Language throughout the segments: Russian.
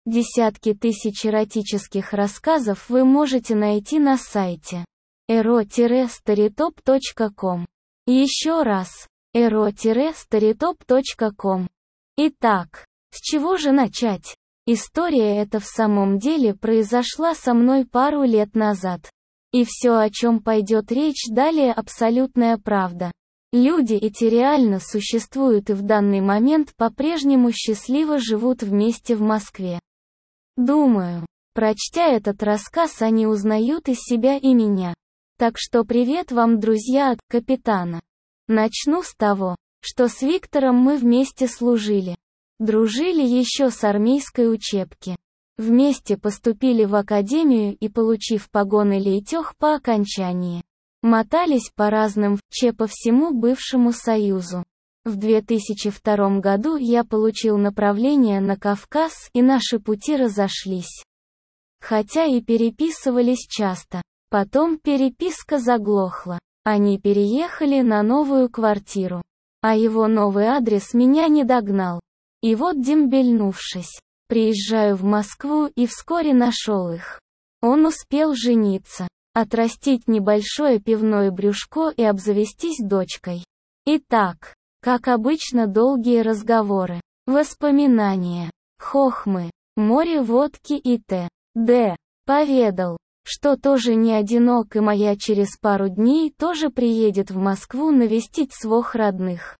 Десятки тысяч эротических рассказов вы можете найти на сайте ero-storytop.com. Еще раз, ero-storytop.com. Итак, с чего же начать? История эта в самом деле произошла со мной пару лет назад. И все, о чем пойдет речь далее, абсолютная правда. Люди эти реально существуют и в данный момент по-прежнему счастливо живут вместе в Москве. Думаю, прочтя этот рассказ, они узнают и себя, и меня. Так что привет вам, друзья, от капитана. Начну с того, что с Виктором мы вместе служили. Дружили еще с армейской учебки. Вместе поступили в академию и, получив погоны лейтёх по окончании, мотались по разным ВЧ по всему бывшему Союзу. В 2002 году я получил направление на Кавказ, и наши пути разошлись. Хотя и переписывались часто. Потом переписка заглохла. Они переехали на новую квартиру. А его новый адрес меня не догнал. И вот, дембельнувшись, приезжаю в Москву и вскоре нашел их. Он успел жениться, отрастить небольшое пивное брюшко и обзавестись дочкой. Итак, как обычно, долгие разговоры, воспоминания, хохмы, море водки и т.д. Поведал, что тоже не одинок, и моя через пару дней тоже приедет в Москву навестить своих родных.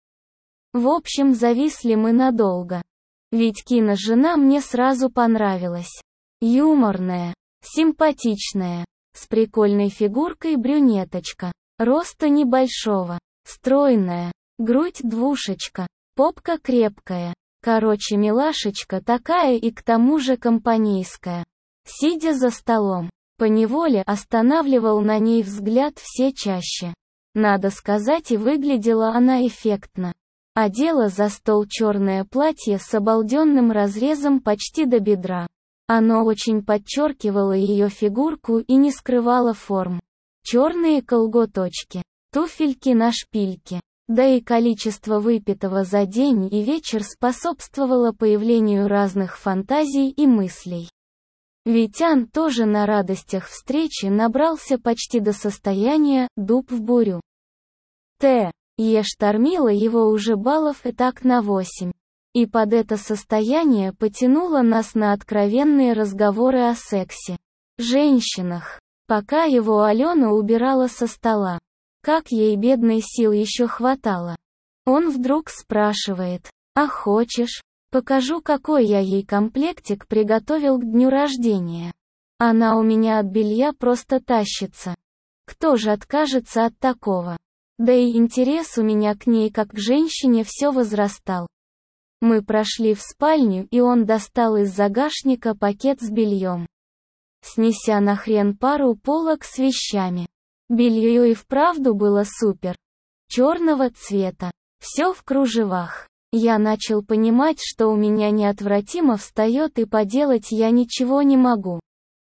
В общем, зависли мы надолго. Ведь киножена мне сразу понравилась. Юморная, симпатичная, с прикольной фигуркой брюнеточка, роста небольшого, стройная, грудь двушечка, попка крепкая. Короче, милашечка такая и к тому же компанейская. Сидя за столом, поневоле останавливал на ней взгляд все чаще. Надо сказать, и выглядела она эффектно. Одела за стол черное платье с обалденным разрезом почти до бедра. Оно очень подчеркивало ее фигурку и не скрывало форм. Черные колготочки, туфельки на шпильке. Да и количество выпитого за день и вечер способствовало появлению разных фантазий и мыслей. Витян тоже на радостях встречи набрался почти до состояния «дуб в бурю». Штормила его уже баллов и так на 8. И под это состояние потянуло нас на откровенные разговоры о сексе, женщинах. Пока его Алена убирала со стола. Как ей, бедной, сил еще хватало. Он вдруг спрашивает: «А хочешь? Покажу, какой я ей комплектик приготовил к дню рождения. Она у меня от белья просто тащится. Кто же откажется от такого?» Да и интерес у меня к ней как к женщине все возрастал. Мы прошли в спальню, и он достал из загашника пакет с бельем. Снеся нахрен пару полок с вещами. Белье и вправду было супер. Черного цвета. Все в кружевах. Я начал понимать, что у меня неотвратимо встает, и поделать я ничего не могу.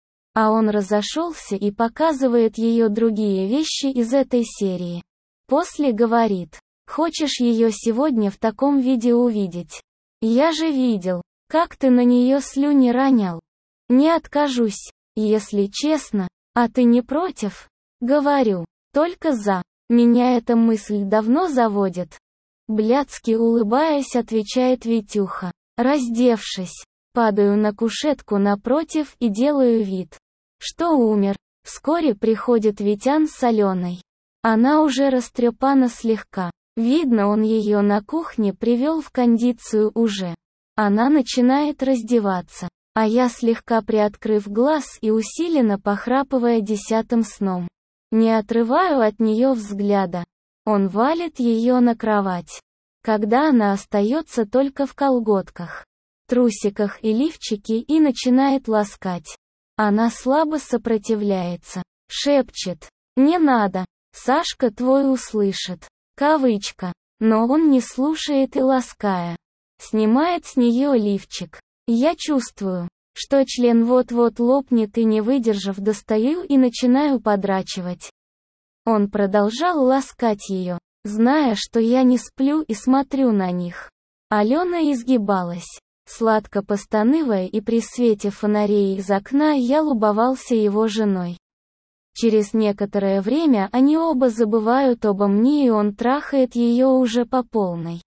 А он разошелся и показывает ее другие вещи из этой серии. После говорит: «Хочешь ее сегодня в таком виде увидеть? Я же видел, как ты на нее слюни ронял. Не откажусь, если честно. А ты не против?» Говорю: «Только за. Меня эта мысль давно заводит». Блядски улыбаясь, отвечает Витюха. Раздевшись, падаю на кушетку напротив и делаю вид, что умер. Вскоре приходит Витян с Аленой. Она уже растрепана слегка. Видно, он ее на кухне привел в кондицию уже. Она начинает раздеваться, а я, слегка приоткрыв глаз и усиленно похрапывая 10-м сном, не отрываю от нее взгляда. Он валит ее на кровать. Когда она остается только в колготках, трусиках и лифчике, и начинает ласкать. Она слабо сопротивляется, шепчет: «Не надо. Сашка твой услышит». Кавычка. Но он не слушает и, лаская, снимает с нее лифчик. Я чувствую, что член вот-вот лопнет, и, не выдержав, достаю и начинаю подрачивать. Он продолжал ласкать ее, зная, что я не сплю и смотрю на них. Алена изгибалась, Сладко постанывая и при свете фонарей из окна я любовался его женой. Через некоторое время они оба забывают обо мне, и он трахает ее уже по полной.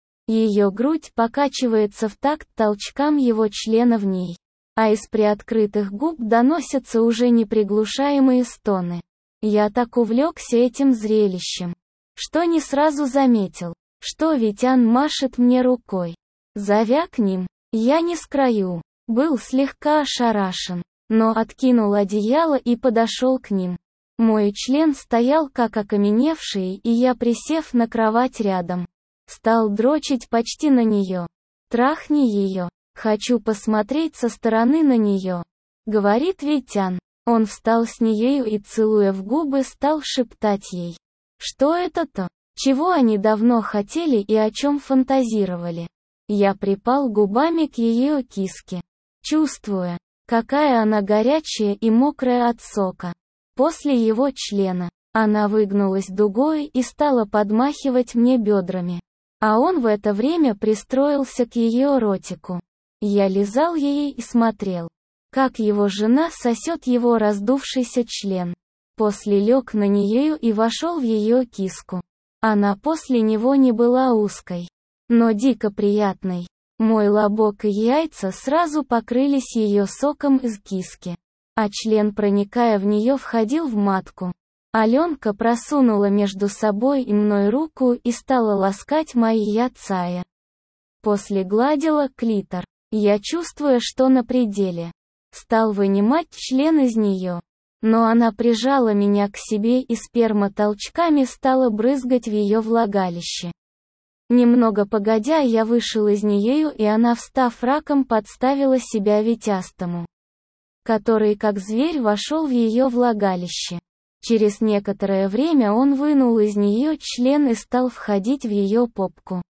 Ее грудь покачивается в такт толчкам его члена в ней, а из приоткрытых губ доносятся уже неприглушаемые стоны. Я так увлекся этим зрелищем, что не сразу заметил, что Витян машет мне рукой, зовя к ним. Я не скрою, был слегка ошарашен, но откинул одеяло и подошел к ним. Мой член стоял как окаменевший, и я, присев на кровать рядом, стал дрочить почти на нее. «Трахни ее, хочу посмотреть со стороны на нее», — говорит Витян. Он встал с нею и, целуя в губы, стал шептать ей. Что это-то? Чего они давно хотели и о чем фантазировали? Я припал губами к ее киске, чувствуя, какая она горячая и мокрая от сока. После его члена, она выгнулась дугой и стала подмахивать мне бедрами. А он в это время пристроился к ее ротику. Я лизал ей и смотрел, как его жена сосет его раздувшийся член. После лег на нее и вошел в ее киску. Она после него не была узкой, но дико приятной. Мой лобок и яйца сразу покрылись ее соком из киски, а член, проникая в нее, входил в матку. Аленка просунула между собой и мной руку и стала ласкать мои яйца. После гладила клитор. Я, чувствуя, что на пределе, стал вынимать член из нее. Но она прижала меня к себе и сперма толчками стала брызгать в ее влагалище. Немного погодя я вышел из нее, и она, встав раком, подставила себя Витястому, который как зверь вошел в ее влагалище. Через некоторое время он вынул из нее член и стал входить в ее попку.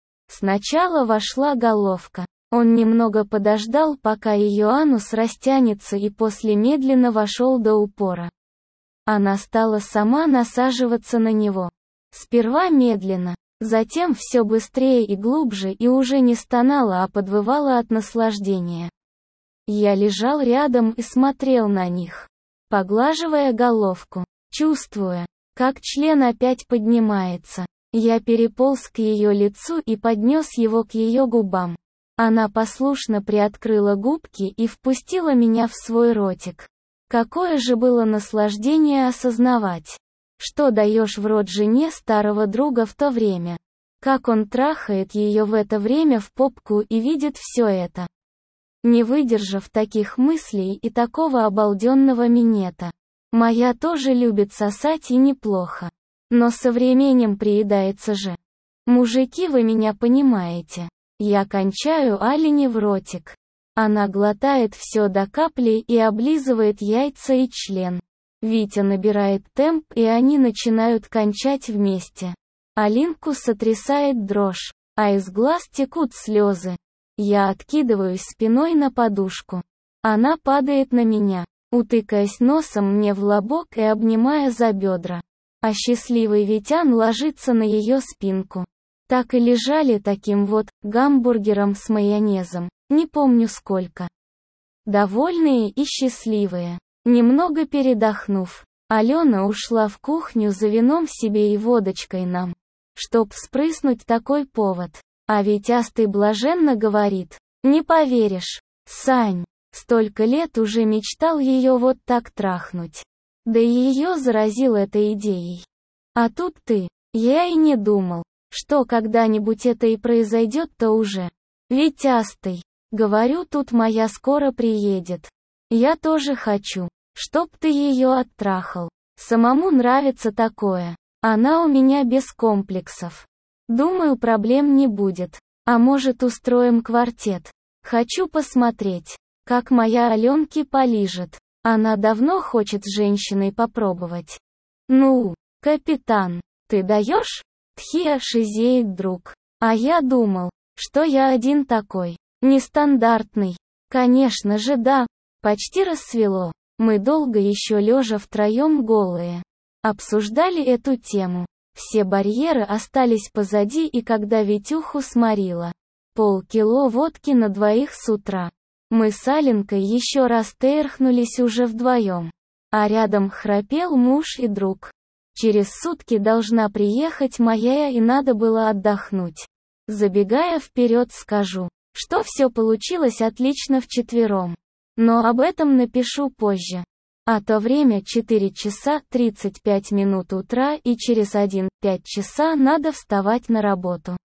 Сначала вошла головка. Он немного подождал, пока ее анус растянется, и после медленно вошел до упора. Она стала сама насаживаться на него. Сперва медленно, затем все быстрее и глубже, и уже не стонала, а подвывала от наслаждения. Я лежал рядом и смотрел на них, поглаживая головку, чувствуя, как член опять поднимается. Я переполз к ее лицу и поднес его к ее губам. Она послушно приоткрыла губки и впустила меня в свой ротик. Какое же было наслаждение осознавать, что даешь в рот жене старого друга в то время. Как он трахает ее в это время в попку и видит все это. Не выдержав таких мыслей и такого обалденного минета. Моя тоже любит сосать и неплохо. Но со временем приедается же. Мужики, вы меня понимаете. Я кончаю Алине в ротик. Она глотает все до капли и облизывает яйца и член. Витя набирает темп, и они начинают кончать вместе. Алинку сотрясает дрожь, а из глаз текут слезы. Я откидываюсь спиной на подушку. Она падает на меня, утыкаясь носом мне в лобок и обнимая за бедра. А счастливый Витян ложится на ее спинку. Так и лежали таким вот гамбургером с майонезом, не помню сколько. Довольные и счастливые. Немного передохнув, Алена ушла в кухню за вином себе и водочкой нам, чтоб спрыснуть такой повод. А Витястый блаженно говорит: «Не поверишь, Сань, столько лет уже мечтал ее вот так трахнуть». Да и ее заразил этой идеей. А тут ты. Я и не думал, что когда-нибудь это и произойдет-то уже. Витястый, говорю, тут моя скоро приедет. Я тоже хочу, чтоб ты ее оттрахал. Самому нравится такое. Она у меня без комплексов. Думаю, проблем не будет. А может, устроим квартет. Хочу посмотреть, как моя Аленке полижет. Она давно хочет с женщиной попробовать. Ну, капитан, ты даешь? Тхия шизеет друг. А я думал, что я один такой, нестандартный. Конечно же да. Почти рассвело. Мы долго еще лежа втроем голые обсуждали эту тему. Все барьеры остались позади, и когда Витюху сморило полкило водки на двоих с утра. Мы с Аленкой еще раз тряхнулись уже вдвоем. А рядом храпел муж и друг. Через сутки должна приехать моя, и надо было отдохнуть. Забегая вперед, скажу, что все получилось отлично вчетвером. Но об этом напишу позже. А то время 4 часа 35 минут утра, и через 1-5 часа надо вставать на работу.